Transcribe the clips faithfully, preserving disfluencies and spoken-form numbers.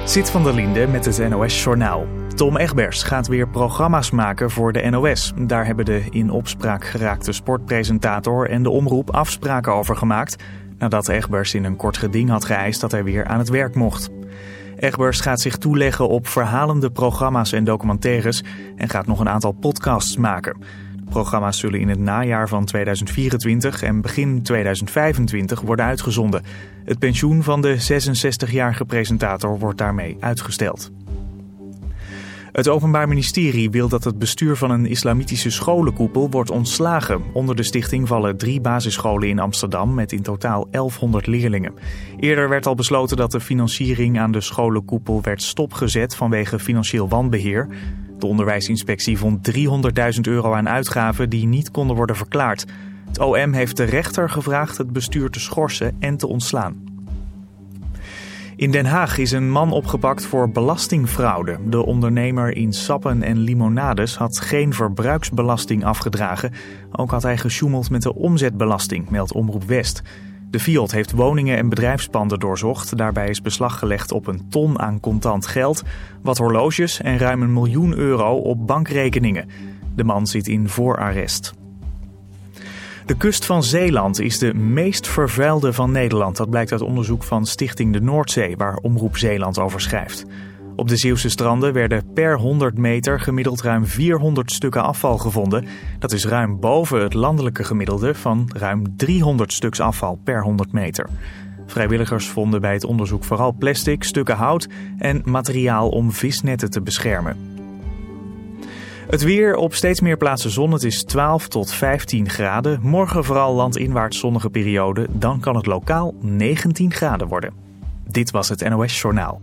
Zit van der Linde met het N O S-journaal. Tom Egbers gaat weer programma's maken voor de N O S. Daar hebben de in opspraak geraakte sportpresentator en de omroep afspraken over gemaakt, nadat Egbers in een kort geding had geëist dat hij weer aan het werk mocht. Egbers gaat zich toeleggen op verhalende programma's en documentaires en gaat nog een aantal podcasts maken. De programma's zullen in het najaar van tweeduizend vierentwintig en begin tweeduizend vijfentwintig worden uitgezonden. Het pensioen van de zesenzestigjarige presentator wordt daarmee uitgesteld. Het Openbaar Ministerie wil dat het bestuur van een islamitische scholenkoepel wordt ontslagen. Onder de stichting vallen drie basisscholen in Amsterdam met in totaal elfhonderd leerlingen. Eerder werd al besloten dat de financiering aan de scholenkoepel werd stopgezet vanwege financieel wanbeheer. De onderwijsinspectie vond driehonderdduizend euro aan uitgaven die niet konden worden verklaard. Het O M heeft de rechter gevraagd het bestuur te schorsen en te ontslaan. In Den Haag is een man opgepakt voor belastingfraude. De ondernemer in sappen en limonades had geen verbruiksbelasting afgedragen. Ook had hij gesjoemeld met de omzetbelasting, meldt Omroep West. De Fiat heeft woningen en bedrijfspanden doorzocht. Daarbij is beslag gelegd op een ton aan contant geld, wat horloges en ruim een miljoen euro op bankrekeningen. De man zit in voorarrest. De kust van Zeeland is de meest vervuilde van Nederland. Dat blijkt uit onderzoek van Stichting de Noordzee, waar Omroep Zeeland over schrijft. Op de Zeeuwse stranden werden per honderd meter gemiddeld ruim vierhonderd stukken afval gevonden. Dat is ruim boven het landelijke gemiddelde van ruim driehonderd stuks afval per honderd meter. Vrijwilligers vonden bij het onderzoek vooral plastic, stukken hout en materiaal om visnetten te beschermen. Het weer, op steeds meer plaatsen zon. Het is twaalf tot vijftien graden. Morgen vooral landinwaarts zonnige periode. Dan kan het lokaal negentien graden worden. Dit was het N O S-journaal.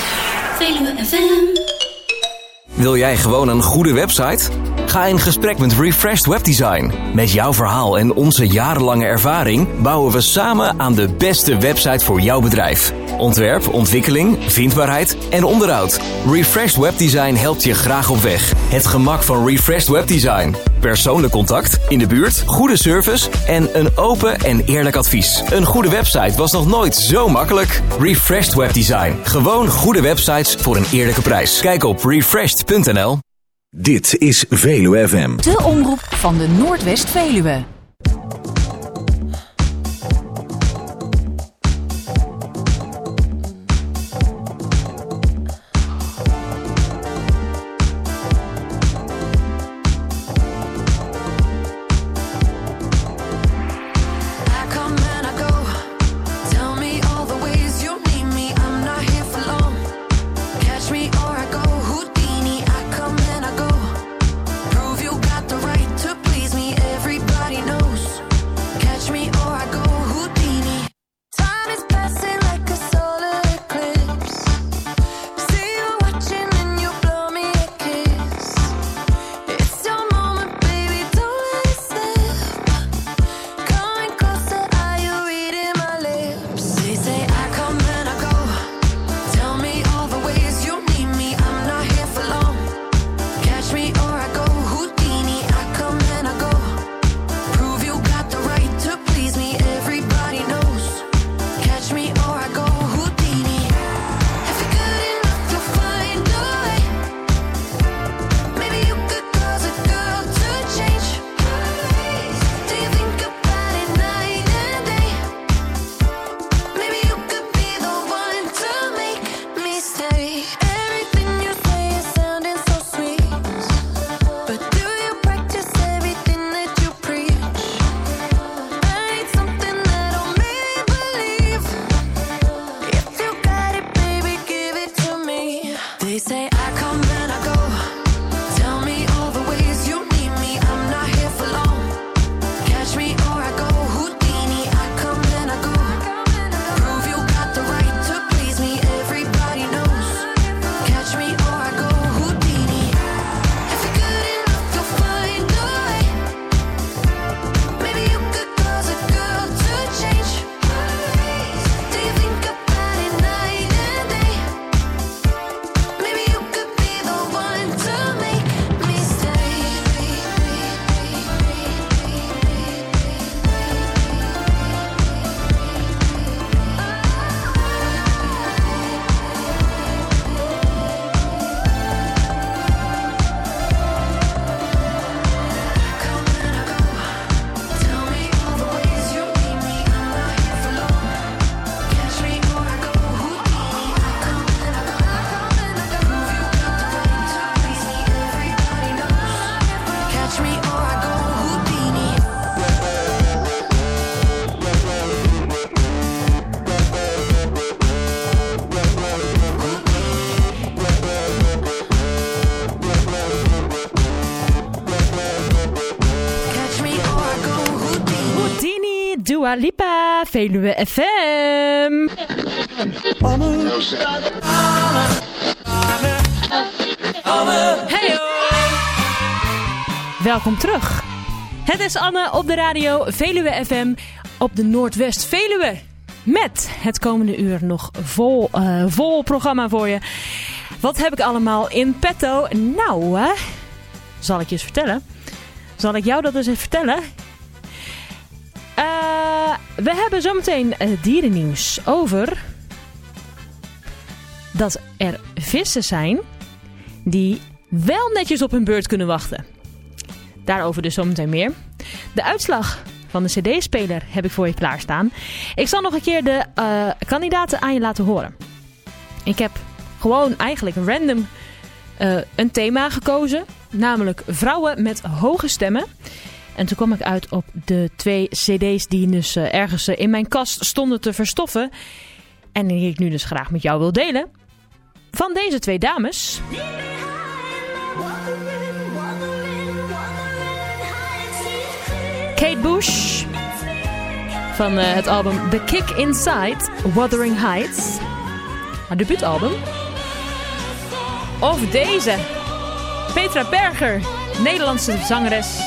Wil jij gewoon een goede website? Ga in gesprek met Refreshed Webdesign. Met jouw verhaal en onze jarenlange ervaring bouwen we samen aan de beste website voor jouw bedrijf. Ontwerp, ontwikkeling, vindbaarheid en onderhoud. Refreshed Webdesign helpt je graag op weg. Het gemak van Refreshed Webdesign. Persoonlijk contact, in de buurt, goede service en een open en eerlijk advies. Een goede website was nog nooit zo makkelijk. Refreshed Webdesign. Gewoon goede websites voor een eerlijke prijs. Kijk op refreshed punt n l. Dit is Veluwe F M. De omroep van de Noordwest-Veluwe. Prove you got the right to please me. Everybody knows. Veluwe F M. Heyo! Welkom terug. Het is Anne op de radio Veluwe F M op de Noordwest Veluwe. Met het komende uur nog vol, uh, vol programma voor je. Wat heb ik allemaal in petto? Nou, hè? Zal ik je eens vertellen? Zal ik jou dat eens even vertellen? Uh, we hebben zometeen uh, dierennieuws over dat er vissen zijn die wel netjes op hun beurt kunnen wachten. Daarover dus zometeen meer. De uitslag van de cd-speler heb ik voor je klaarstaan. Ik zal nog een keer de uh, kandidaten aan je laten horen. Ik heb gewoon eigenlijk random uh, een thema gekozen. Namelijk vrouwen met hoge stemmen. En toen kwam ik uit op de twee cd's die dus uh, ergens uh, in mijn kast stonden te verstoffen. En die ik nu dus graag met jou wil delen. Van deze twee dames. Kate Bush. Van uh, het album The Kick Inside, Wuthering Heights. Haar debuutalbum. Of deze. Petra Berger, Nederlandse zangeres.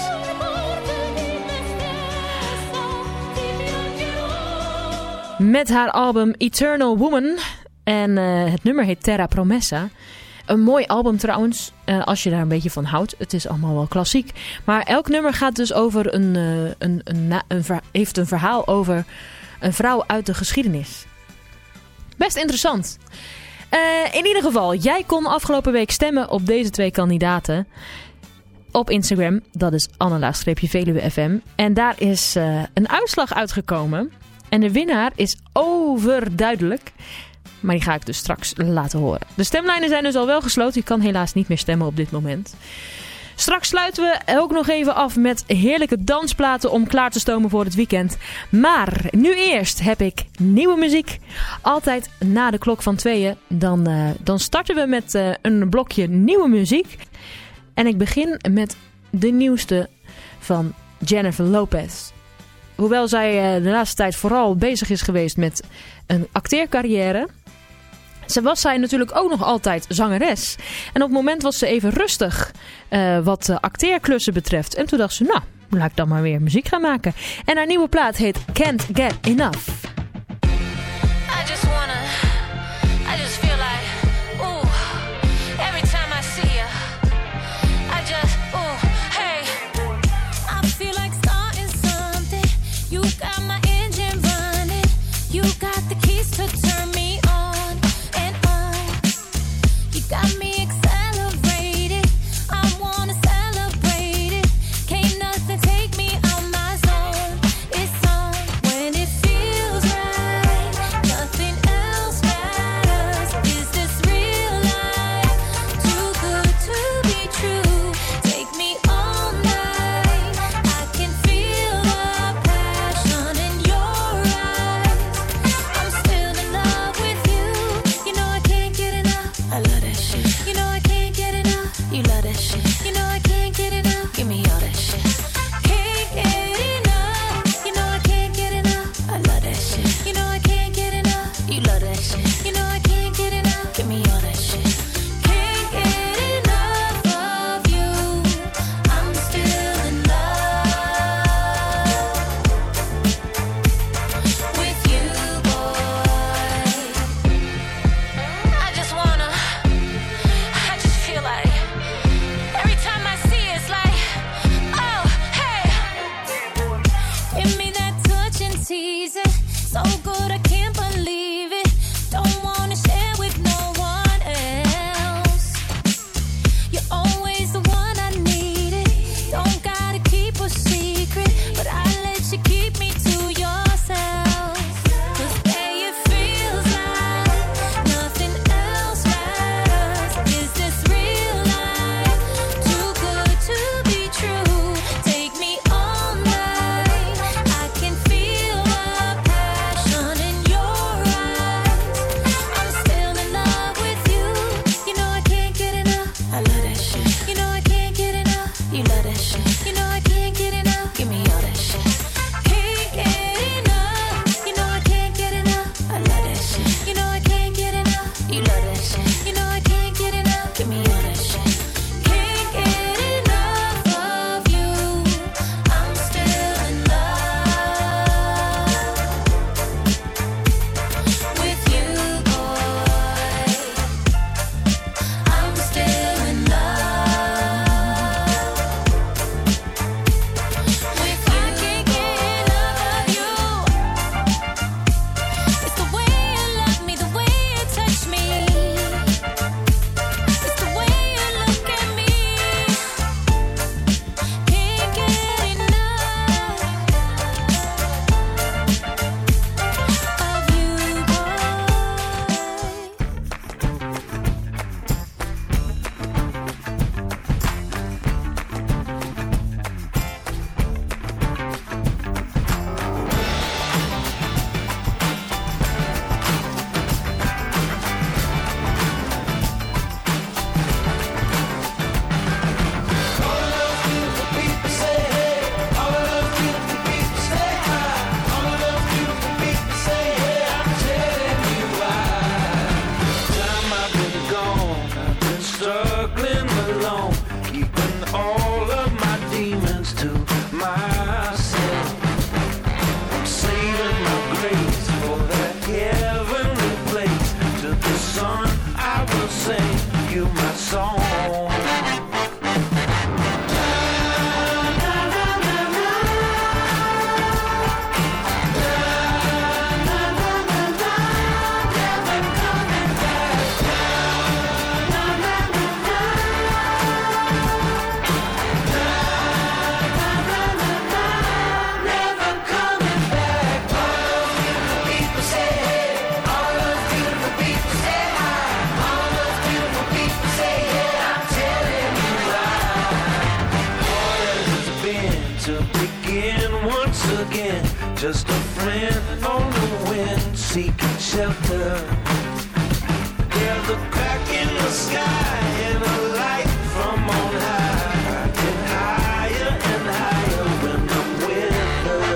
Met haar album Eternal Woman. En uh, het nummer heet Terra Promessa. Een mooi album trouwens, uh, als je daar een beetje van houdt. Het is allemaal wel klassiek. Maar elk nummer gaat dus over een, uh, een, een, een, een, heeft een verhaal over een vrouw uit de geschiedenis. Best interessant. Uh, in ieder geval, jij kon afgelopen week stemmen op deze twee kandidaten. Op Instagram, dat is Anne-Veluwe F M. En daar is uh, een uitslag uitgekomen. En de winnaar is overduidelijk. Maar die ga ik dus straks laten horen. De stemlijnen zijn dus al wel gesloten. Je kan helaas niet meer stemmen op dit moment. Straks sluiten we ook nog even af met heerlijke dansplaten om klaar te stomen voor het weekend. Maar nu eerst heb ik nieuwe muziek. Altijd na de klok van tweeën. Dan, uh, dan starten we met uh, een blokje nieuwe muziek. En ik begin met de nieuwste van Jennifer Lopez. Hoewel zij uh, de laatste tijd vooral bezig is geweest met een acteercarrière, Ze was zij natuurlijk ook nog altijd zangeres. En op het moment was ze even rustig uh, wat uh, acteerklussen betreft. En toen dacht ze, nou, laat ik dan maar weer muziek gaan maken. En haar nieuwe plaat heet Can't Get Enough. I just wanna, I just feel like, ooh, every time I see you, I just, ooh, hey. I feel like starting something, you got my engine running, you got the keys to turn me on and on, you got me accelerated, I wanna celebrate it, can't nothing take me out my zone, it's on when it feels you my song. Just a friend on the wind, seeking shelter. There's a crack in the sky and a light from on high, and higher and higher when I'm with her.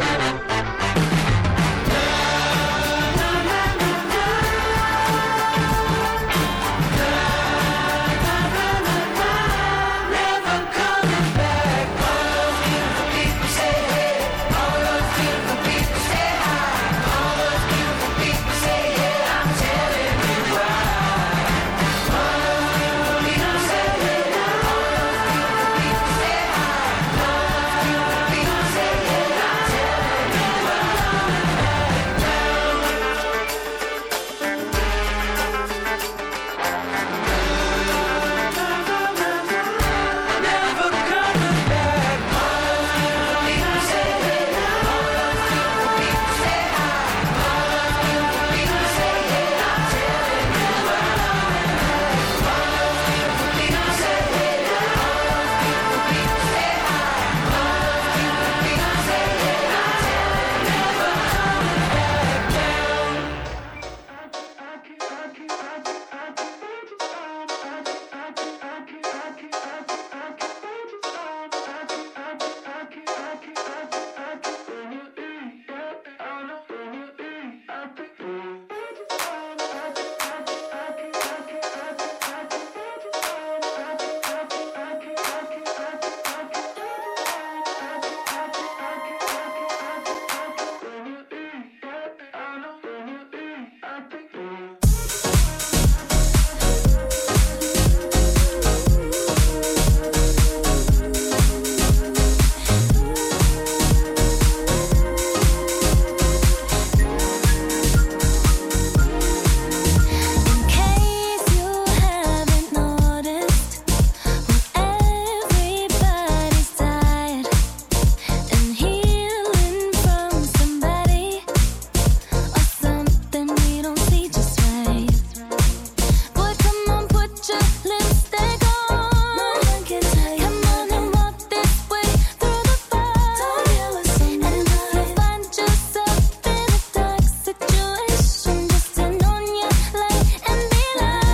Na, na, na, na, na. Na, na, na, na, na. Never coming back. All those beautiful people say hey. All those beautiful people say hi. All those beautiful people say yeah. I'm telling you why. All those beautiful people say hey. All those beautiful people say hi. All those beautiful people say yeah. I'm telling you why. Never coming back. All those beautiful people say hey. All those beautiful people say hi. All those beautiful people say yeah. I'm telling you why. All those beautiful people say hey. All those beautiful people say hi. All those beautiful people say yeah. I'm telling you never coming back down. In case you haven't noticed, everybody's tired and healing from somebody or something we don't see just right. Boy, come on, put your lipstick on. No one can tell you. Come on and walk this way through the fire. And if you find yourself in a dark situation, just turn on your light and be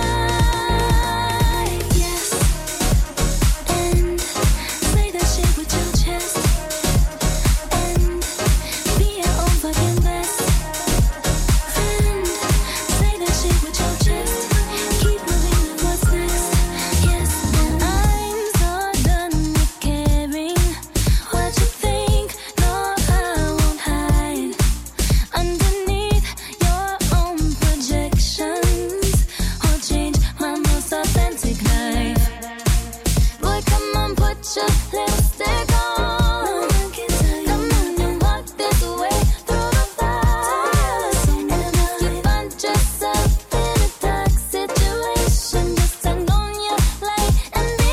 like, yes, and say that shit with your chest, and be your own fucking best friend. Say that shit with your chest, keep moving with what's next. Yes, and I'm so done with caring what you think. No, I won't hide underneath your own projections or change my most authentic life. Boy, come on, put your lipstick on. No one can tell you. Come on and walk this way through the fire. And if you find yourself in a dark situation, just turn on your light and be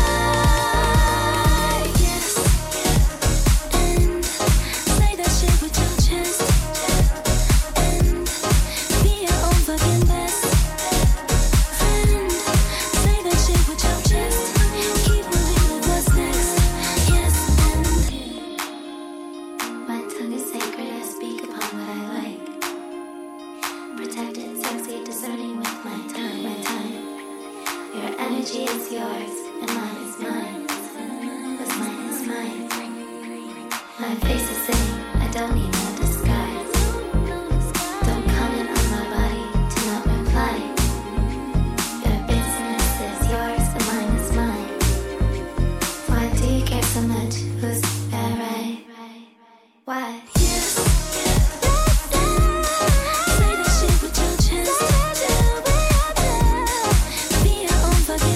like, yes, and say that shit with your chest, and be your own fucking best friend. Say that shit with your chest, keep moving with what's next. Yes, and my tongue is sacred, I speak upon what I like. Protected, sexy, discerning with my time, my time. Your energy is yours, and mine is mine. What's mine is mine. My face is saying, I don't need no disguise. Don't comment on my body, do not reply. Your business is yours, and mine is mine. Why do you care so much? Who's that right? Why? Yes. Say that shit with your chest. Be your own fucking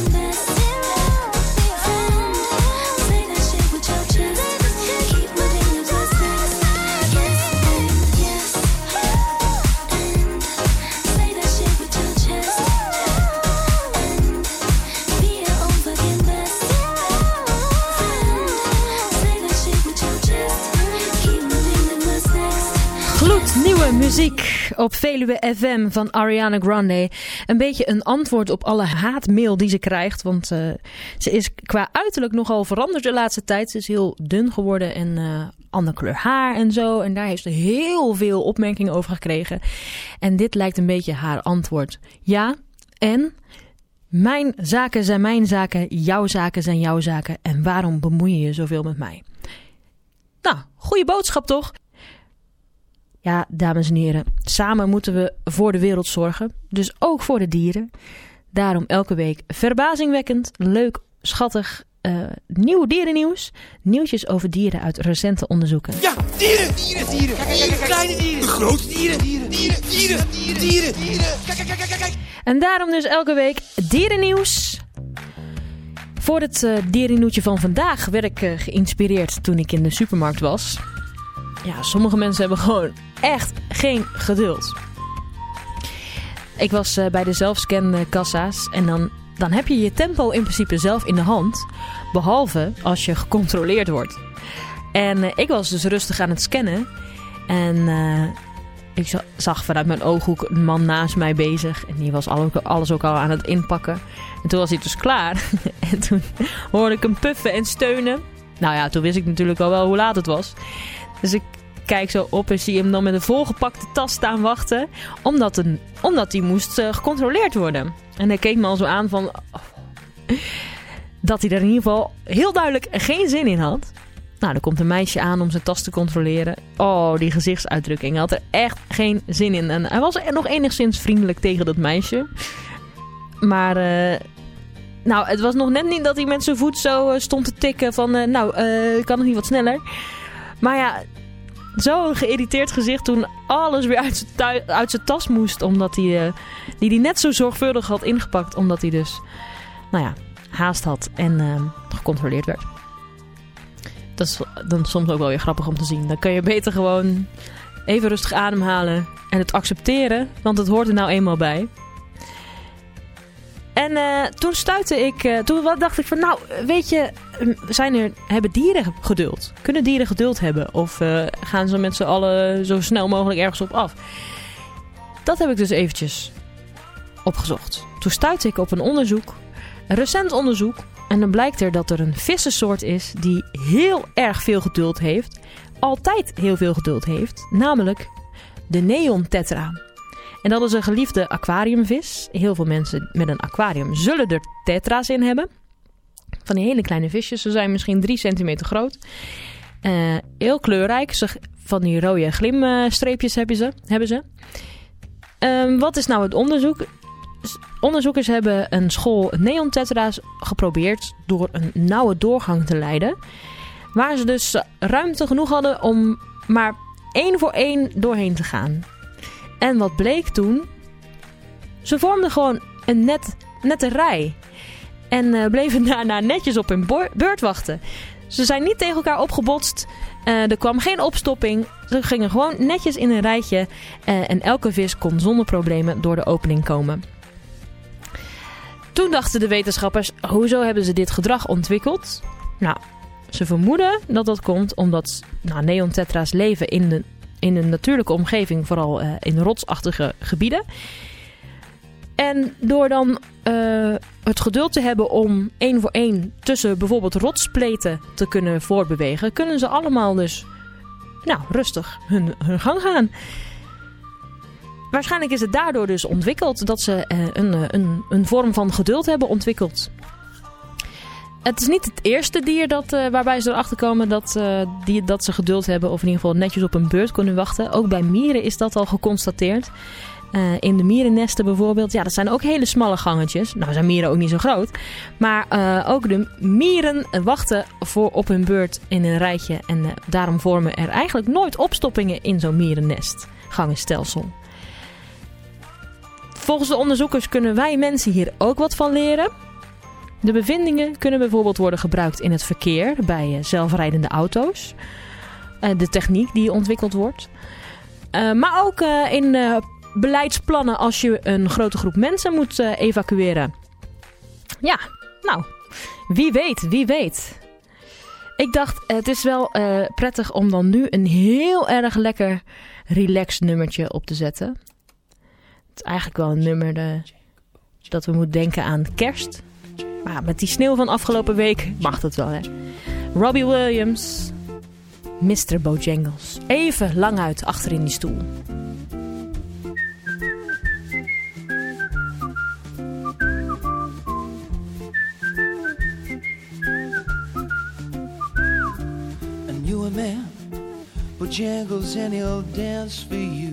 Muziek op Veluwe F M van Ariana Grande. Een beetje een antwoord op alle haatmail die ze krijgt. Want uh, ze is qua uiterlijk nogal veranderd de laatste tijd. Ze is heel dun geworden en uh, ander kleur haar en zo. En daar heeft ze heel veel opmerkingen over gekregen. En dit lijkt een beetje haar antwoord. Ja, en mijn zaken zijn mijn zaken, jouw zaken zijn jouw zaken. En waarom bemoei je je zoveel met mij? Nou, goede boodschap toch? Ja, dames en heren, samen moeten we voor de wereld zorgen. Dus ook voor de dieren. Daarom elke week verbazingwekkend, leuk, schattig, uh, nieuw dierennieuws. Nieuwtjes over dieren uit recente onderzoeken. Ja, dieren, dieren, dieren. Kijk, kijk, kijk, kleine dieren. De grote dieren, dieren, dieren, dieren, dieren, dieren, dieren. Kijk, kijk, kijk, kijk, kijk. En daarom dus elke week dierennieuws. Voor het uh, dierennieuwtje van vandaag werd ik uh, geïnspireerd toen ik in de supermarkt was. Ja, sommige mensen hebben gewoon echt geen geduld. Ik was uh, bij de zelfscankassa's en dan, dan heb je je tempo in principe zelf in de hand. Behalve als je gecontroleerd wordt. En uh, ik was dus rustig aan het scannen. En uh, ik zag vanuit mijn ooghoek een man naast mij bezig. En die was alles ook al aan het inpakken. En toen was hij dus klaar. En toen hoorde ik hem puffen en steunen. Nou ja, toen wist ik natuurlijk al wel hoe laat het was. Dus ik kijk zo op en zie hem dan met een volgepakte tas staan wachten. Omdat, een, omdat die moest uh, gecontroleerd worden. En hij keek me al zo aan van... Oh, dat hij er in ieder geval heel duidelijk geen zin in had. Nou, er komt een meisje aan om zijn tas te controleren. Oh, die gezichtsuitdrukking. Hij had er echt geen zin in. En hij was er nog enigszins vriendelijk tegen dat meisje. Maar... Uh, nou, het was nog net niet dat hij met zijn voet zo uh, stond te tikken van... Uh, nou, uh, kan nog niet wat sneller. Maar ja... Zo'n geïrriteerd gezicht toen alles weer uit zijn, tui- uit zijn tas moest. Omdat hij uh, die, die net zo zorgvuldig had ingepakt. Omdat hij dus, nou ja, haast had en uh, gecontroleerd werd. Dat is dan soms ook wel weer grappig om te zien. Dan kun je beter gewoon even rustig ademhalen en het accepteren. Want het hoort er nou eenmaal bij. En uh, toen stuitte ik, uh, toen dacht ik van nou, weet je, zijn er, hebben dieren geduld? Kunnen dieren geduld hebben? Of uh, gaan ze met z'n allen zo snel mogelijk ergens op af? Dat heb ik dus eventjes opgezocht. Toen stuitte ik op een onderzoek, een recent onderzoek. En dan blijkt er dat er een vissensoort is die heel erg veel geduld heeft. Altijd heel veel geduld heeft. Namelijk de neontetra. En dat is een geliefde aquariumvis. Heel veel mensen met een aquarium zullen er tetra's in hebben. Van die hele kleine visjes. Ze zijn misschien drie centimeter groot. Uh, heel kleurrijk. Van die rode glimstreepjes hebben ze. Hebben ze. Um, wat is nou het onderzoek? Onderzoekers hebben een school neontetra's geprobeerd door een nauwe doorgang te leiden. Waar ze dus ruimte genoeg hadden om maar één voor één doorheen te gaan. En wat bleek toen? Ze vormden gewoon een net, nette rij. En uh, bleven daarna netjes op hun bo- beurt wachten. Ze zijn niet tegen elkaar opgebotst. Uh, er kwam geen opstopping. Ze gingen gewoon netjes in een rijtje. Uh, en elke vis kon zonder problemen door de opening komen. Toen dachten de wetenschappers, hoezo hebben ze dit gedrag ontwikkeld? Nou, ze vermoeden dat dat komt omdat nou, neontetra's leven in de... in een natuurlijke omgeving, vooral uh, in rotsachtige gebieden. En door dan uh, het geduld te hebben om één voor één tussen bijvoorbeeld rotspleten te kunnen voortbewegen, kunnen ze allemaal dus nou, rustig hun, hun gang gaan. Waarschijnlijk is het daardoor dus ontwikkeld dat ze uh, een, een, een vorm van geduld hebben ontwikkeld. Het is niet het eerste dier dat, uh, waarbij ze erachter komen dat, uh, die, dat ze geduld hebben. Of in ieder geval netjes op een beurt kunnen wachten. Ook bij mieren is dat al geconstateerd. Uh, in de mierennesten bijvoorbeeld. Ja, dat zijn ook hele smalle gangetjes. Nou zijn mieren ook niet zo groot. Maar uh, ook de mieren wachten voor op hun beurt in een rijtje. En uh, daarom vormen er eigenlijk nooit opstoppingen in zo'n mierennest. Gangenstelsel. Volgens de onderzoekers kunnen wij mensen hier ook wat van leren. De bevindingen kunnen bijvoorbeeld worden gebruikt in het verkeer bij zelfrijdende auto's. Uh, de techniek die ontwikkeld wordt. Uh, maar ook uh, in uh, beleidsplannen als je een grote groep mensen moet uh, evacueren. Ja, nou, wie weet, wie weet. Ik dacht, het is wel uh, prettig om dan nu een heel erg lekker relaxed nummertje op te zetten. Het is eigenlijk wel een nummer de, dat we moeten denken aan kerst. Maar met die sneeuw van afgelopen week mag het wel, hè. Robbie Williams, mister Bojangles. Even lang uit achter in die stoel. You a man, Bojangles, and he'll dance for you.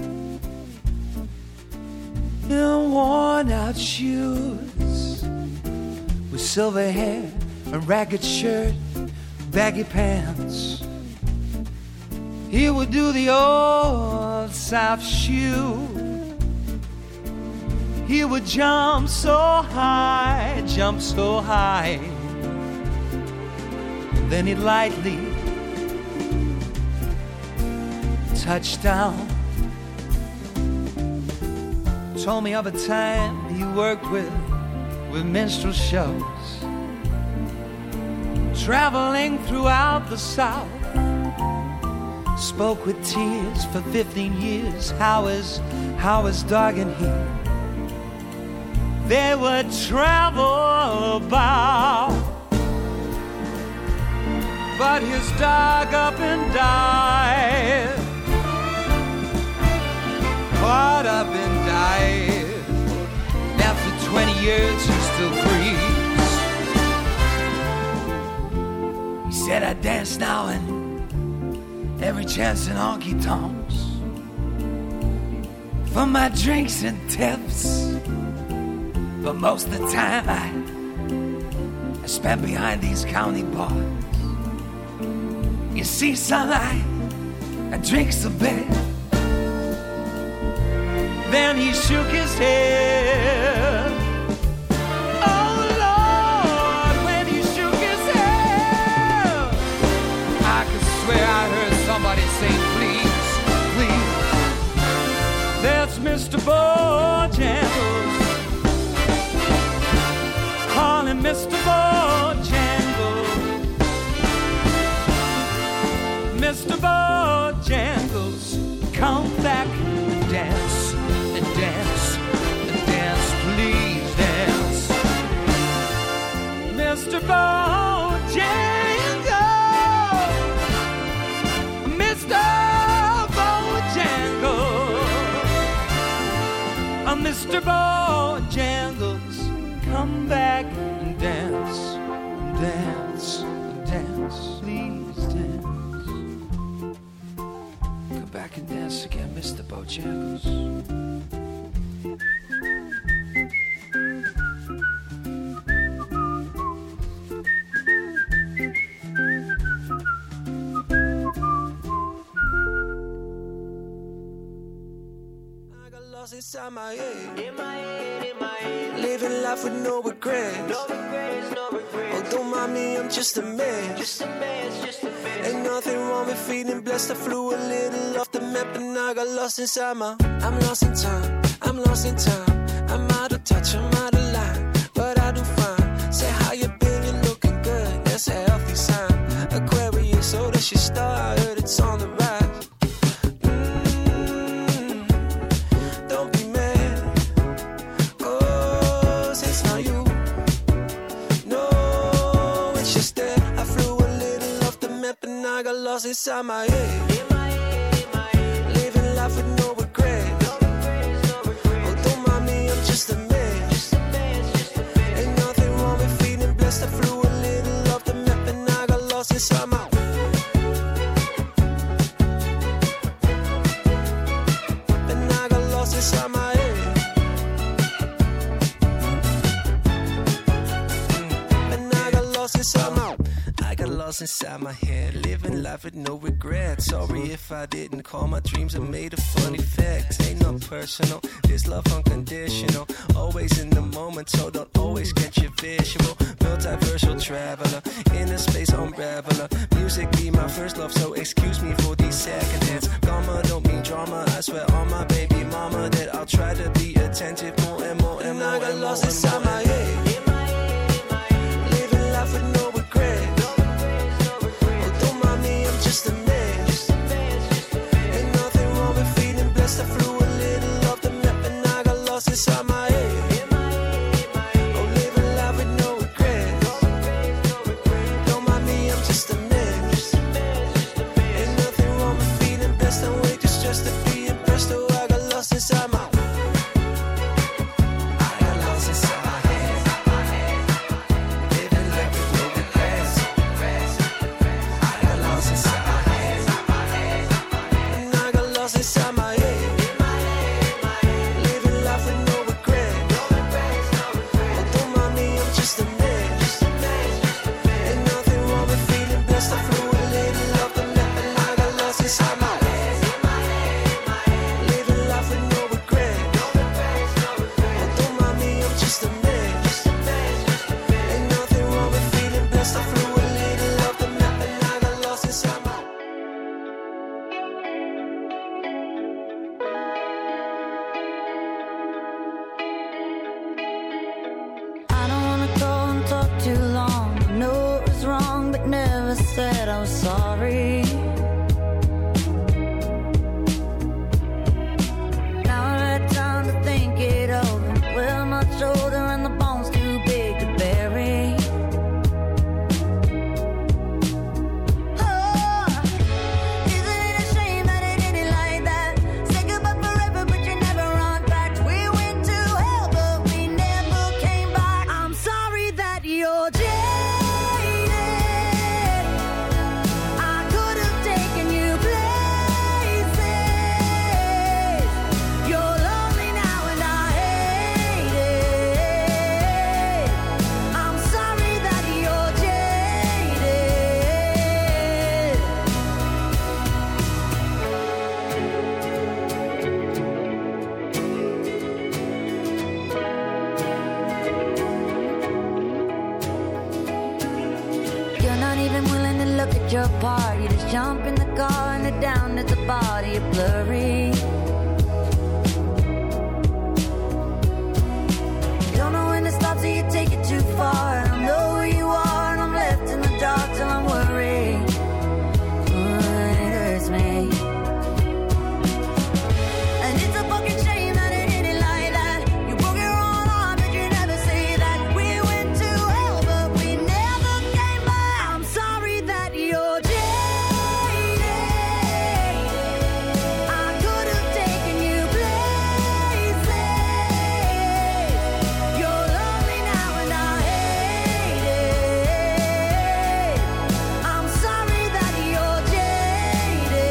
In worn out shoes, with silver hair, a ragged shirt, baggy pants. He would do the old South shoe. He would jump so high, jump so high. Then he'd lightly touchdown. Told me of a time he worked with with minstrel shows, traveling throughout the South. Spoke with tears for fifteen years. How is how is dog and he? They would travel about, but his dog up and died. Caught up and died. After twenty years he still breathes. He said I dance now and every chance in honky tonks for my drinks and tips, but most of the time I I spend behind these county bars. You see, son, I I drink a bit. Then he shook his head. Oh, Lord, when he shook his head, I could swear I heard somebody say, please, please. That's Mister Bojangles. Call him Mister Bojangles. Mister Bojangles, come back and dance. Dance, dance, please dance. Mister Bojangles, Mister Bojangles, Mister Bojangles, come back and dance, dance, dance, please dance. Come back and dance again, Mister Bojangles. Inside my head, in my head, in my head, living life with no regrets, no regrets, no regrets. Oh, don't mind me, I'm just a man, just a man, just a man. Ain't nothing wrong with feeling blessed. I flew a little off the map and I got lost inside my. I'm lost in time, I'm lost in time. I'm out of touch, I'm out of line, but I do fine. Say how you been, you looking good. That's a healthy sign. Aquarius, so that's your star. I heard it's on the rise. Lost inside my head, in my head, in my head. Living life with no regrets, no regrets, no regrets. Oh, don't mind me, I'm just a man, just a man, just a man. Ain't nothing wrong with feeling blessed. I flew a little off the map and I got lost inside my. And I got lost inside my head. And I got lost inside my. I got lost inside my head, living life with no regrets. Sorry if I didn't call my dreams and made a funny fact. Ain't no personal, this love unconditional. Always in the moment, so don't always get your visual. Multiversal traveler, inner space unraveler. Music be my first love, so excuse me for these second hands. Karma don't mean drama, I swear on my baby mama that I'll try to be attentive more and more and more. And I got lost inside my head, living life with no regrets. so sorry. Now I had time to think it over. We're much older and the bone's too big to bury. Oh, isn't it a shame that it ended like that? Say goodbye forever, but you never run back. We went to hell, but we never came back. I'm sorry that you're jaded. I could have taken you places. You're lonely now and I hate it. I'm sorry that you're jaded. You're not even willing to look at your part. You just jump in the car and head down to the body. You're blurry. Don't know when to stop, so you take it too far. I don't know who you are, and I'm left in the dark till I'm worried. Oh, it hurts me. And it's a fucking shame that it ended like that. You broke your own heart, but you never say that. We went to hell, but we never came back. I'm sorry that you're jaded. I could have taken you places. You're lonely now and I hate it. I'm sorry that you're jaded.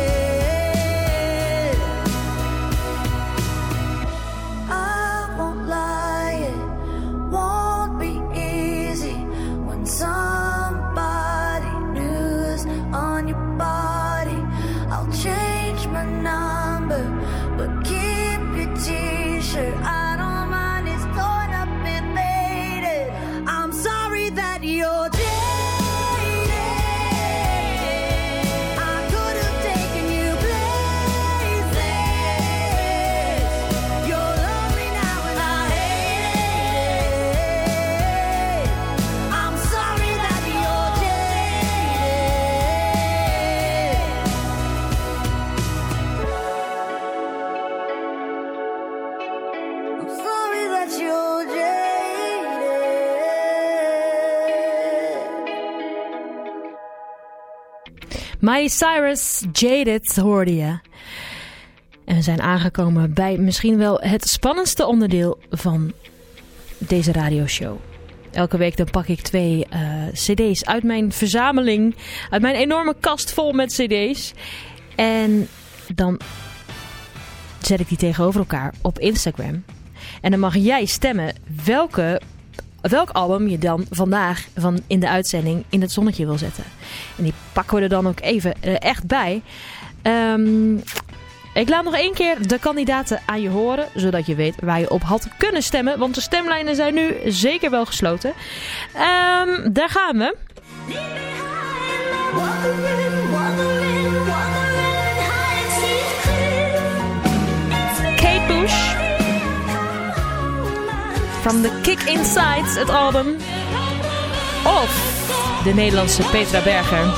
I won't lie, it won't be easy when somebody new's on your body. I'll change my number, but keep your t-shirt. I don't mind, it's torn up and faded. I'm sorry that you're jaded. I could have taken you places. You're lonely now and I hate it. I'm sorry that you're jaded. I'm sorry that you're jaded. Miley Cyrus, Jaded, hoorde je. En we zijn aangekomen bij misschien wel het spannendste onderdeel van deze radioshow. Elke week dan pak ik twee uh, cd's uit mijn verzameling. Uit mijn enorme kast vol met cd's. En dan zet ik die tegenover elkaar op Instagram. En dan mag jij stemmen welke, welk album je dan vandaag van in de uitzending in het zonnetje wil zetten. En die pakken we er dan ook even uh, echt bij. Um, ik laat nog één keer de kandidaten aan je horen, zodat je weet waar je op had kunnen stemmen. Want de stemlijnen zijn nu zeker wel gesloten. Um, daar gaan we. Kate Bush. From the Kick Inside, het album. Of de Nederlandse Petra Berger.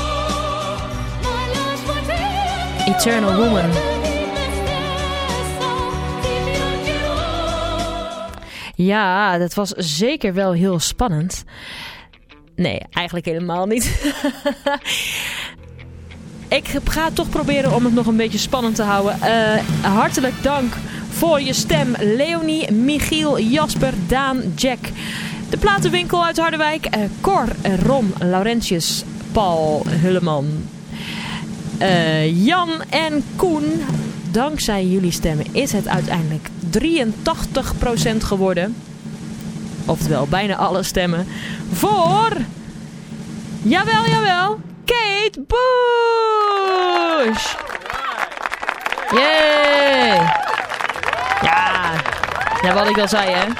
Eternal Woman. Ja, dat was zeker wel heel spannend. Nee, eigenlijk helemaal niet. Ik ga toch proberen om het nog een beetje spannend te houden. Uh, hartelijk dank voor je stem. Leonie, Michiel, Jasper, Daan, Jack. De platenwinkel uit Harderwijk. Uh, Cor, Ron, Laurentius, Paul, Hulleman. Uh, Jan en Koen. Dankzij jullie stemmen is het uiteindelijk drieëntachtig procent geworden. Oftewel bijna alle stemmen. Voor... Jawel, jawel. Kate Bush. Yay. Ja. Ja, wat ik al zei, hè.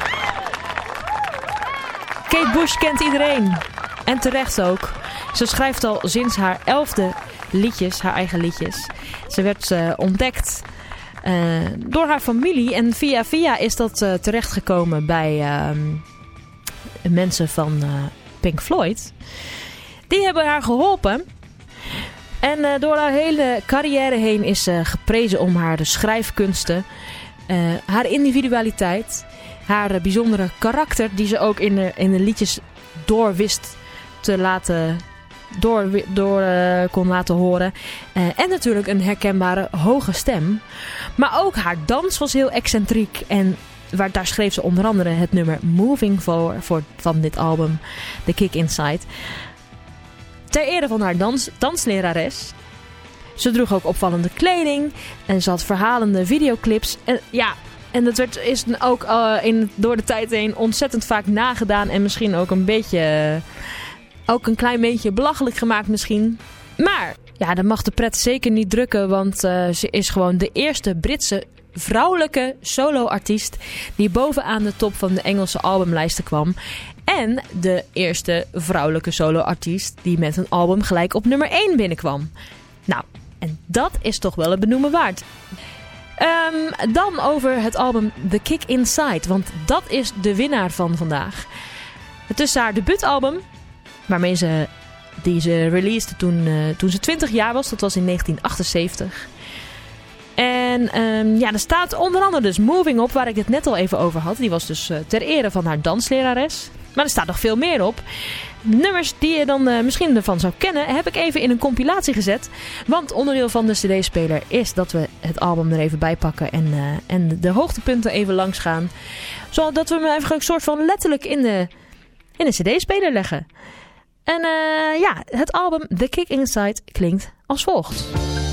Kate Bush kent iedereen. En terecht ook. Ze schrijft al sinds haar elfde liedjes, haar eigen liedjes. Ze werd uh, ontdekt uh, door haar familie. En via via is dat uh, terechtgekomen bij uh, mensen van uh, Pink Floyd. Die hebben haar geholpen En uh, door haar hele carrière heen is ze geprezen om haar de schrijfkunsten, uh, haar individualiteit, haar uh, bijzondere karakter die ze ook in de, in de liedjes door wist te laten, door, door uh, kon laten horen. Uh, en natuurlijk een herkenbare hoge stem. Maar ook haar dans was heel excentriek en waar, daar schreef ze onder andere het nummer Moving Forward voor, van dit album, The Kick Inside. Ter ere van haar dans, danslerares. Ze droeg ook opvallende kleding en ze had verhalende videoclips. En ja, en dat werd, is ook uh, in, door de tijd heen ontzettend vaak nagedaan en misschien ook een beetje, uh, ook een klein beetje belachelijk gemaakt misschien. Maar ja, dat mag de pret zeker niet drukken, want uh, ze is gewoon de eerste Britse vrouwelijke solo-artiest die bovenaan de top van de Engelse albumlijsten kwam. En de eerste vrouwelijke solo-artiest die met een album gelijk op nummer één binnenkwam. Nou, en dat is toch wel een benoemen waard. Um, dan over het album The Kick Inside, want dat is de winnaar van vandaag. Het is haar debuutalbum, waarmee ze, die ze released toen, uh, toen ze twintig jaar was. Dat was in negentien achtenzeventig. En um, ja, er staat onder andere dus Moving op, waar ik het net al even over had. Die was dus uh, ter ere van haar danslerares. Maar er staat nog veel meer op. Nummers die je dan uh, misschien ervan zou kennen, heb ik even in een compilatie gezet. Want onderdeel van de cd-speler is dat we het album er even bij pakken en, uh, en de hoogtepunten even langs gaan. Zodat we hem even een soort van letterlijk in de, in de cd-speler leggen. En uh, ja, het album The Kick Inside klinkt als volgt.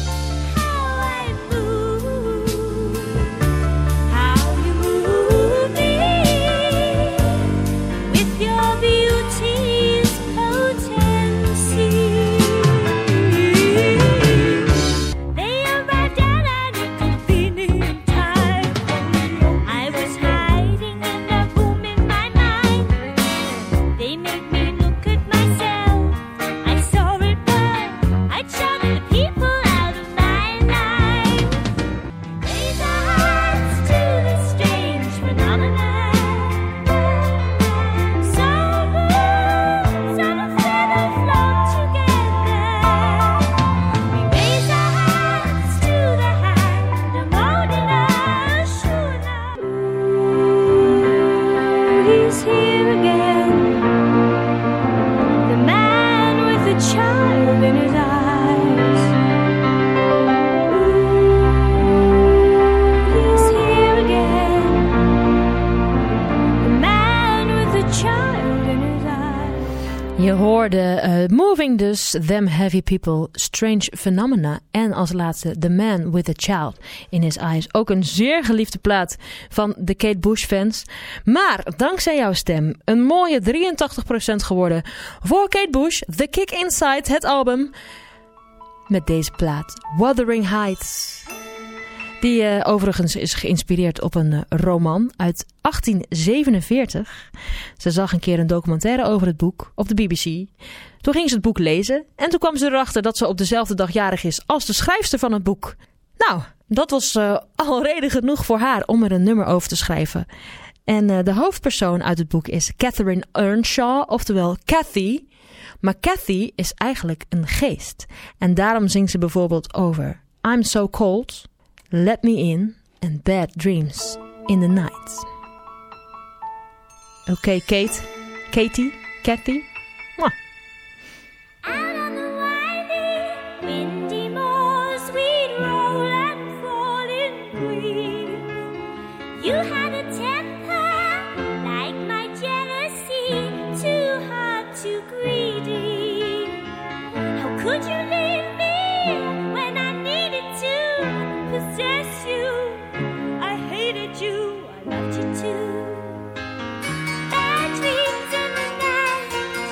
Je hoorde uh, Moving dus, Them Heavy People, Strange Phenomena en als laatste The Man with a Child in His Eyes. Ook een zeer geliefde plaat van de Kate Bush fans. Maar dankzij jouw stem een mooie drieëntachtig procent geworden voor Kate Bush, The Kick Inside, het album met deze plaat Wuthering Heights. Die uh, overigens is geïnspireerd op een uh, roman uit achttien zevenenveertig. Ze zag een keer een documentaire over het boek op de B B C. Toen ging ze het boek lezen en toen kwam ze erachter dat ze op dezelfde dag jarig is als de schrijfster van het boek. Nou, dat was uh, al reden genoeg voor haar om er een nummer over te schrijven. En uh, de hoofdpersoon uit het boek is Catherine Earnshaw, oftewel Cathy. Maar Cathy is eigenlijk een geest. En daarom zingt ze bijvoorbeeld over I'm So Cold, Let Me In and Bad Dreams in the Night. Oké, okay, Kate. Katie? Cathy? Mwah. Out on the winding, windy moors, we'd roll and fall in green. You had a temper like my jealousy, too hard, too greedy. How could you leave me when I needed to possess you? I hated you, I loved you too. Bad dreams in the night,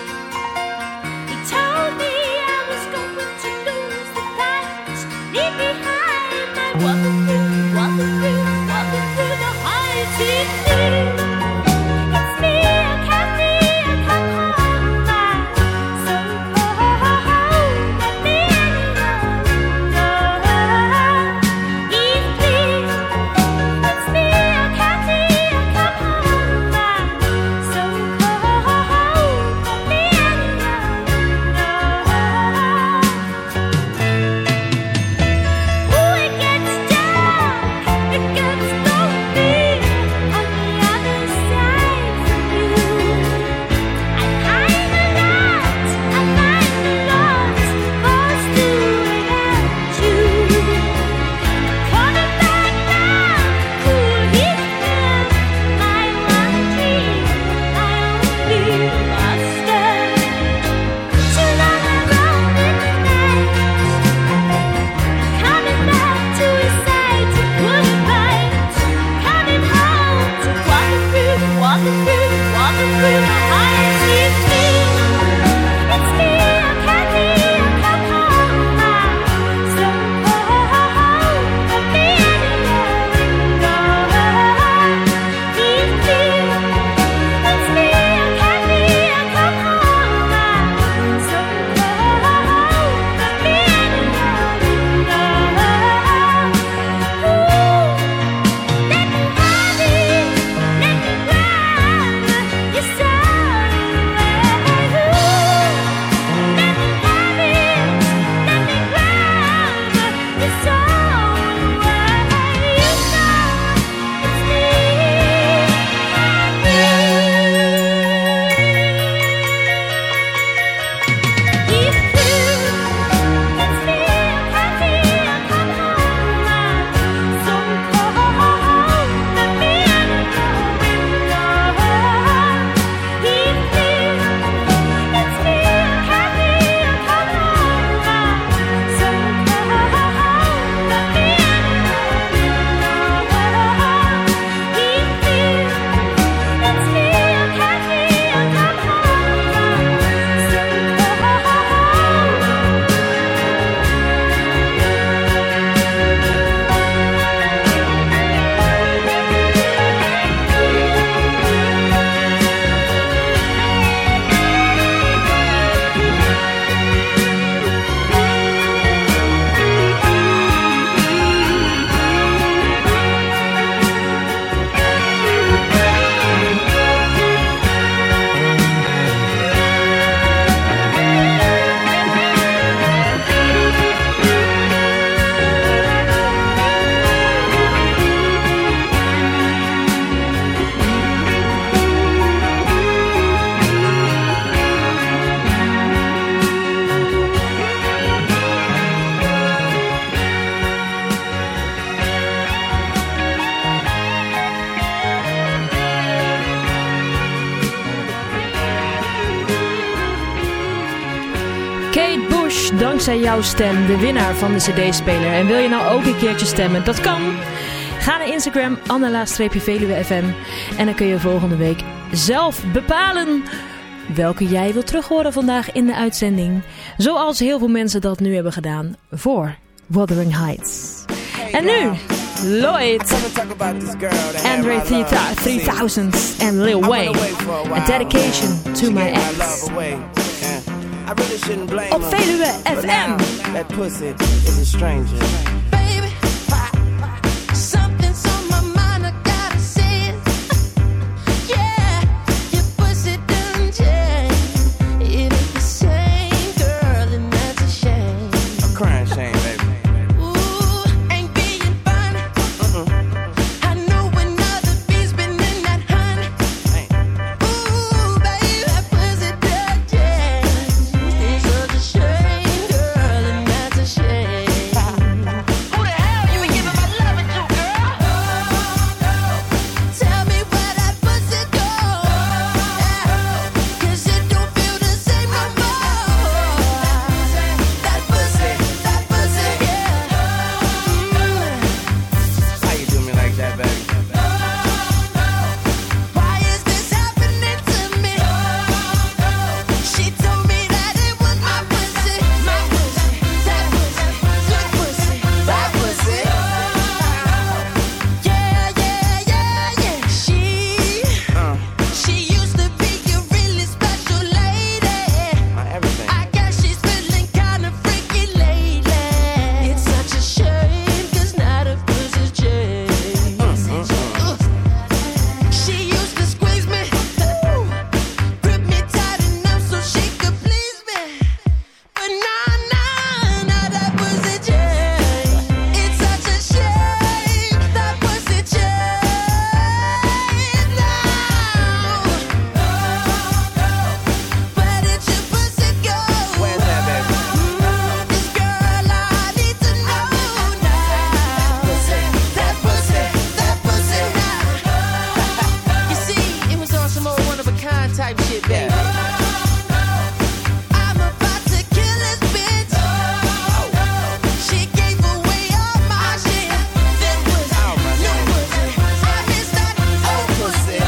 Kate Bush, dankzij jouw stem, de winnaar van de cd-speler. En wil je nou ook een keertje stemmen? Dat kan. Ga naar Instagram, Annela-Veluwe F M. En dan kun je volgende week zelf bepalen welke jij wilt terughoren vandaag in de uitzending. Zoals heel veel mensen dat nu hebben gedaan voor Wuthering Heights. En nu, Lloyd, Andre three thousand en Lil Wayne. A dedication to my ex. Op Veluwe F M. That pussy is a stranger. Baby, something's on my mind, I gotta say it. Yeah, your pussy done changed. It ain't the same, girl, and that's a shame. A crying shame, baby. Ooh, ain't being funny. I know another beat's been in that honey. Ooh, baby, that pussy done changed. It's such a shame, girl, and that's a shame. Who the hell you been giving my loving to, girl? Tell me where that pussy go. Cause it don't feel the same no more. That pussy, that pussy, yeah. How you do me like that, baby? Why is this happening to me? She told me that it was my pussy, my pussy, that pussy, good pussy, bad pussy. Yeah, yeah, yeah, yeah. She, she used to be a really special lady. My everything. I guess she's feeling kinda freaky lately. It's such a shame, cause now the pussy's changed. Ugh. She used to squeeze me, ooh, grip me tight enough so she could please me. But nah, nah, now that pussy changed. It's such a shame, that pussy changed now. Where did your pussy go? Where's that, baby? This girl, I need to know now. That pussy, that pussy now. You see, it was on some old one of a kind type shit, baby. I'm about to kill this bitch. She gave away all my shit. This pussy, new pussy. I miss that old pussy.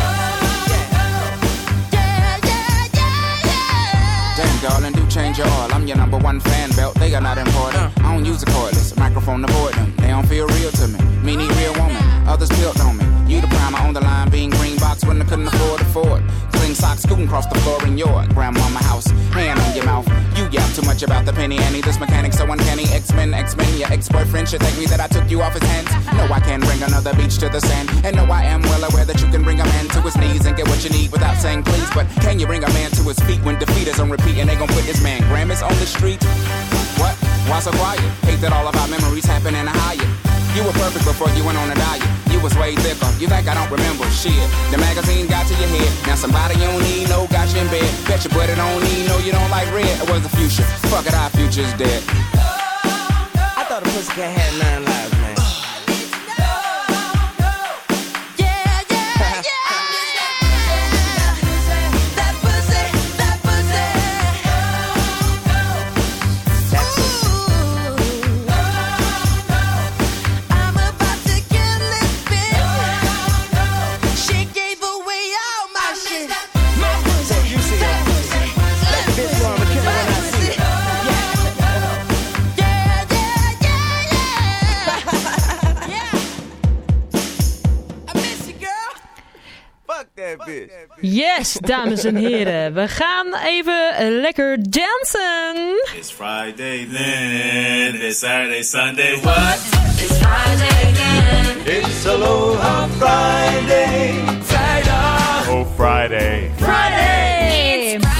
Yeah, yeah, yeah, yeah. Damn, darling, do change your oil. I'm your number one fan belt. They are not important. I don't use a cordless microphone to avoid them. They don't feel real to me. Me need real woman. Others built on me. You the primer on the line, being green box when I couldn't afford afford. Clean socks scooting across the floor in your grandmama house. Hand on your mouth. You yap too much about the penny Annie. This mechanic so uncanny. X-Men, X-Men. Your ex-boyfriend should thank me that I took you off his hands. No, I can bring another beach to the sand. And no, I am well aware that you can bring a man to his knees and get what you need without saying please. But can you bring a man to his feet when defeat is on repeat and they gon' put this man Grammys on the street? What? Why so quiet? Hate that all of our memories happen in a higher. You were perfect before you went on a diet. You was way thicker. You think I don't remember shit? The magazine got to your head. Now somebody you don't need, no, got you in bed. Bet your buddy don't need, no, you don't like red. It was the future. Fuck it, our future's dead. I thought a pussy cat had nine lives, man. Yeah, yeah, yeah. That pussy, that pussy. That pussy. Ooh. I'm about to kill this bitch. She gave away all my shit. My pussy, You see that that? pussy, Let the bitch know I'm a killer when I see it. yeah, yeah, yeah, yeah. Yeah. I miss you, girl. Fuck that bitch. Yes, dames en heren. We gaan even lekker dansen. It's Friday then, it's Saturday, Sunday, what? It's Friday again. It's Aloha Friday. Vrijdag! Oh, Friday. Friday! It's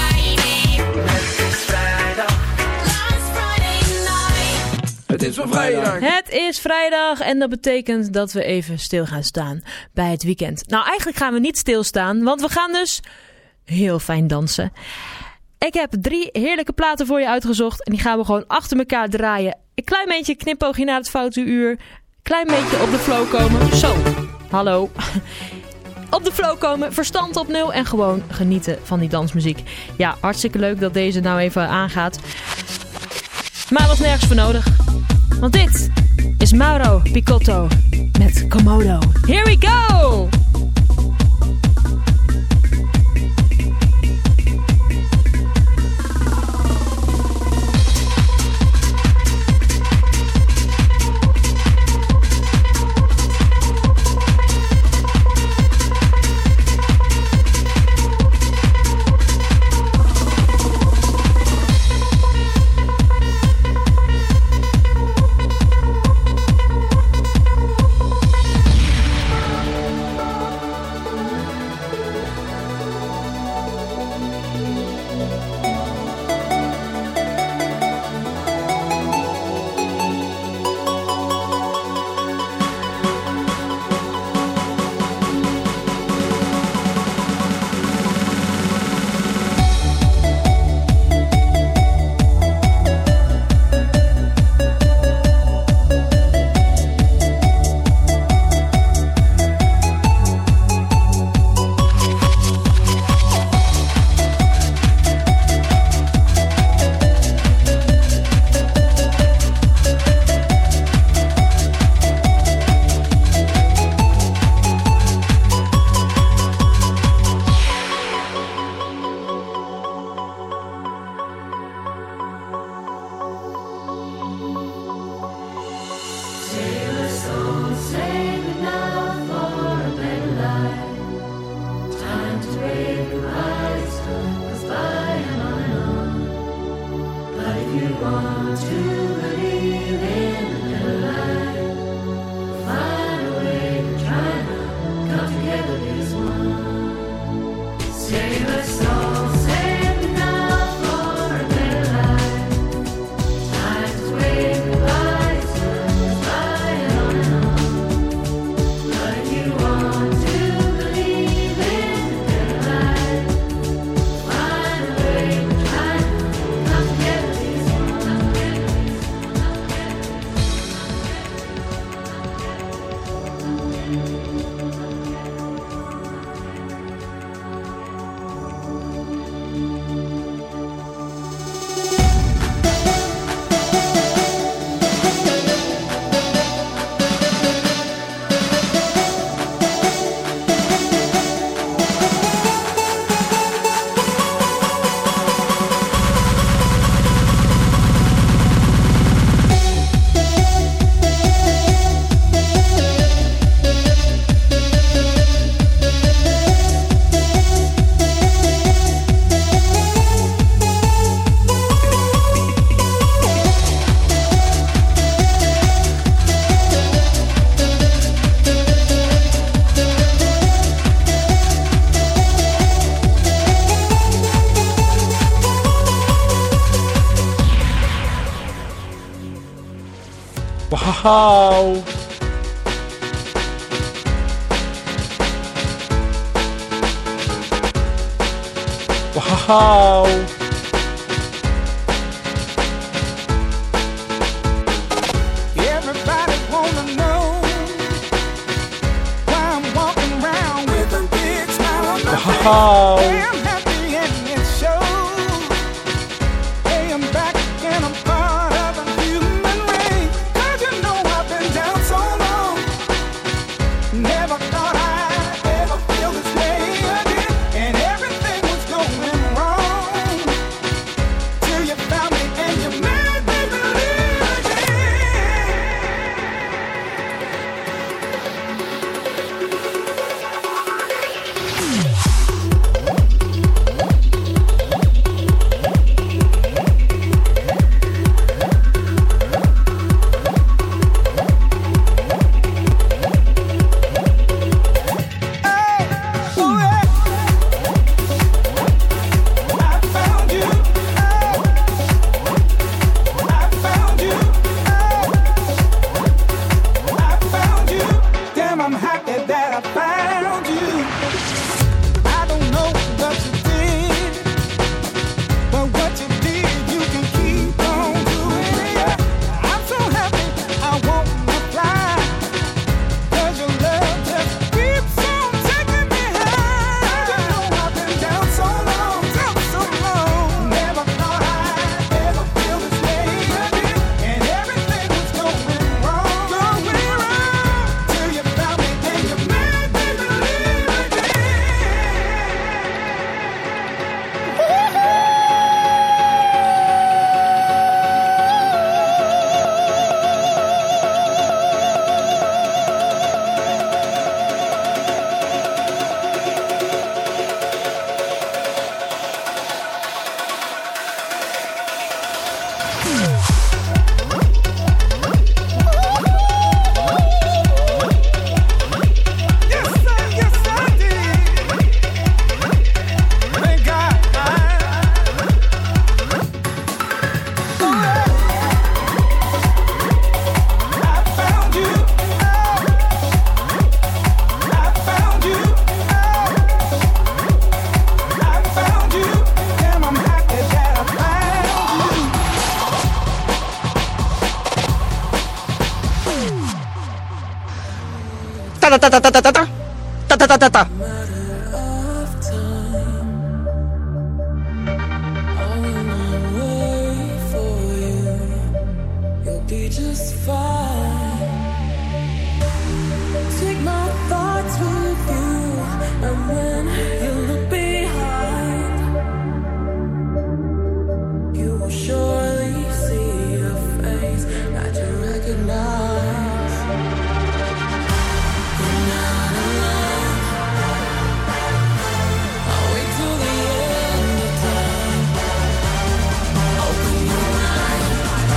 Friday. Last Friday night. Het is van vrijdag. Het is vrijdag en dat betekent dat we even stil gaan staan bij het weekend. Nou, eigenlijk gaan we niet stilstaan, want we gaan dus heel fijn dansen. Ik heb drie heerlijke platen voor je uitgezocht en die gaan we gewoon achter elkaar draaien. Een klein beetje knipoogje naar het foute uur. Klein beetje op de flow komen. Zo, hallo. Op de flow komen, verstand op nul en gewoon genieten van die dansmuziek. Ja, hartstikke leuk dat deze nou even aangaat. Maar was nergens voor nodig. Want dit is Mauro Picotto met Komodo. Here we go! Wow. Wow. Everybody wanna know why I'm walking around with a big smile on my face. Wow. Hey, I'm happy and it shows. Hey, I'm back and I'm part of the human race. 'Cause you know I've been down so long. Never thought I'd ever feel this way again. And everything was going wrong till you found me and you made me believe again. ta ta ta ta ta ta ta ta ta ta ta ta. Be just fine. Take my thoughts with you, and when you look behind, you will surely see a face that you recognize. You're not alone. I'll wait till the end of time. Open your mind.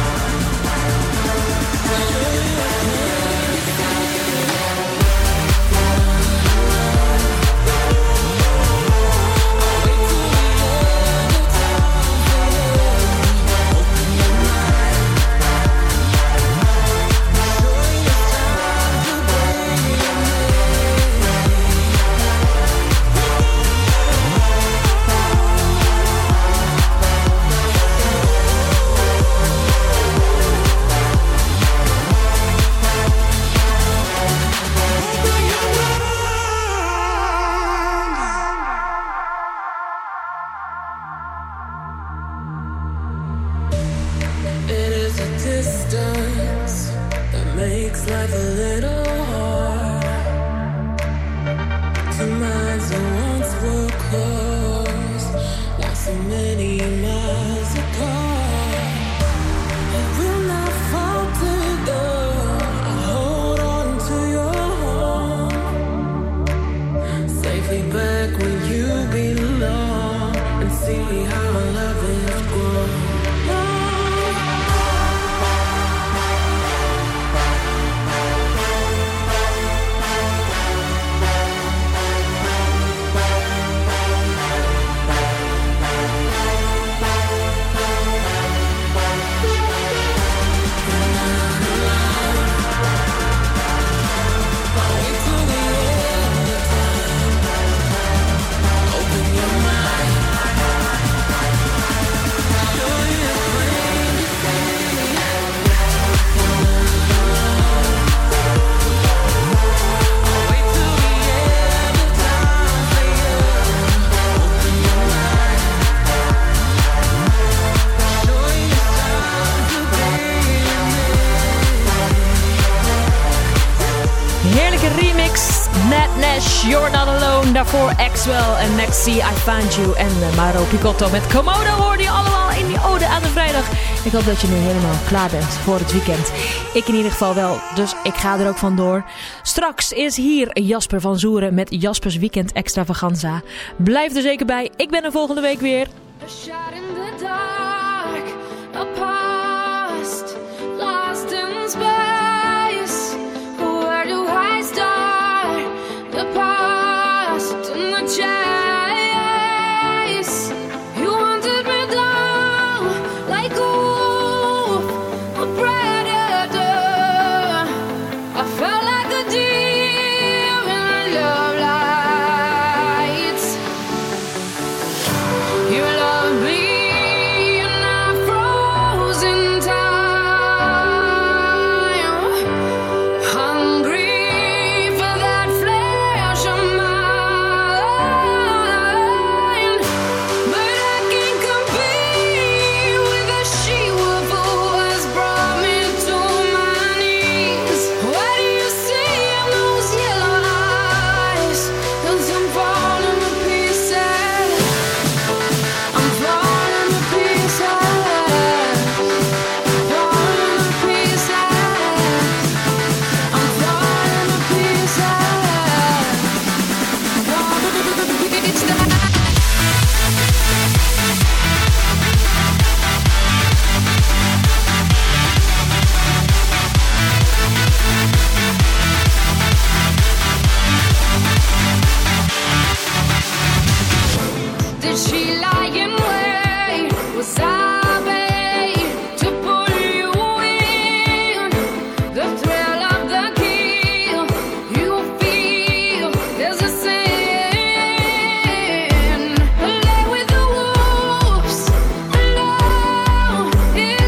It is a distance that makes life a little hard. Two minds that once were close, now so many miles apart. I will not falter, I hold on to your home, safely back where you belong, and see how our love is grown. Heerlijke remix. Nat Nash, You're Not Alone. Daarvoor Axwell en Maxi, I Find You. En uh, Maro Picotto met Komodo hoorde je allemaal in die ode aan de vrijdag. Ik hoop dat je nu helemaal klaar bent voor het weekend. Ik in ieder geval wel, dus ik ga er ook vandoor. Straks is hier Jasper van Zoeren met Jaspers Weekend Extravaganza. Blijf er zeker bij. Ik ben er volgende week weer. A shot in the dark, a past lost in space. Where do I start? The past and the chase. You wanted me down like a wolf, a predator. I felt like a deer in love lights. You love me and I froze in time, hungry for that flesh of mine. But I can't compete with a she-wolf who has brought me to my knees. What do you see in those yellow eyes? 'Cause I'm falling to pieces. I'm falling to pieces. Falling to pieces. I'm falling to pieces. Falling to pieces. Did she lie in wait? Was I bait to pull you in? The thrill of the kill, you feel there's a sin. Lay with the wolves, alone it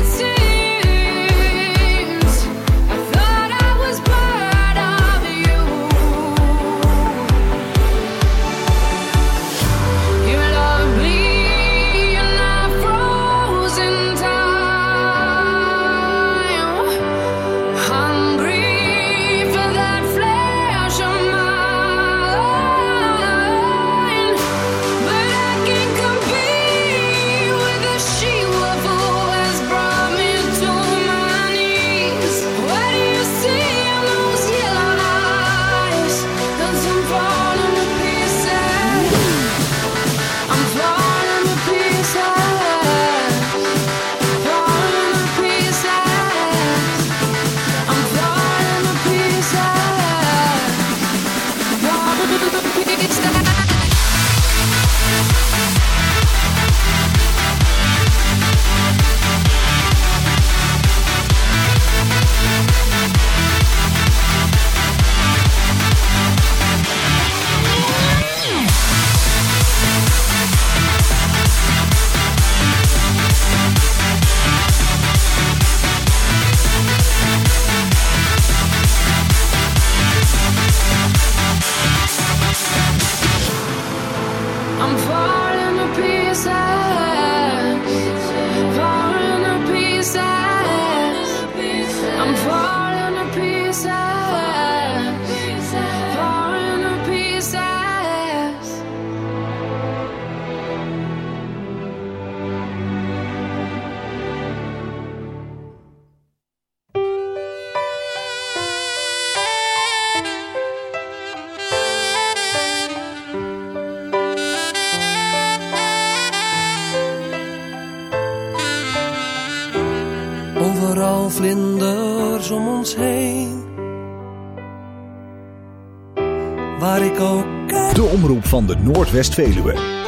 seems. I thought I was part of you. allemaal vlinders om ons heen. Waar ik ook kijk. De omroep van de Noordwest-Veluwe.